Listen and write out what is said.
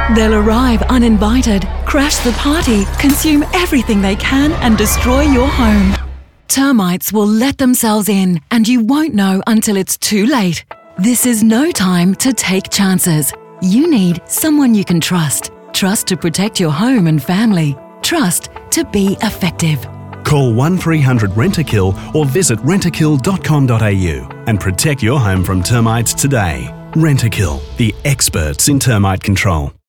They'll arrive uninvited, crash the party, consume everything they can and destroy your home. Termites will let themselves in and you won't know until it's too late. This is no time to take chances. You need someone you can trust. Trust to protect your home and family. Trust to be effective. Call 1300 Rentokil or visit rentokil.com.au and protect your home from termites today. Rentokil, the experts in termite control.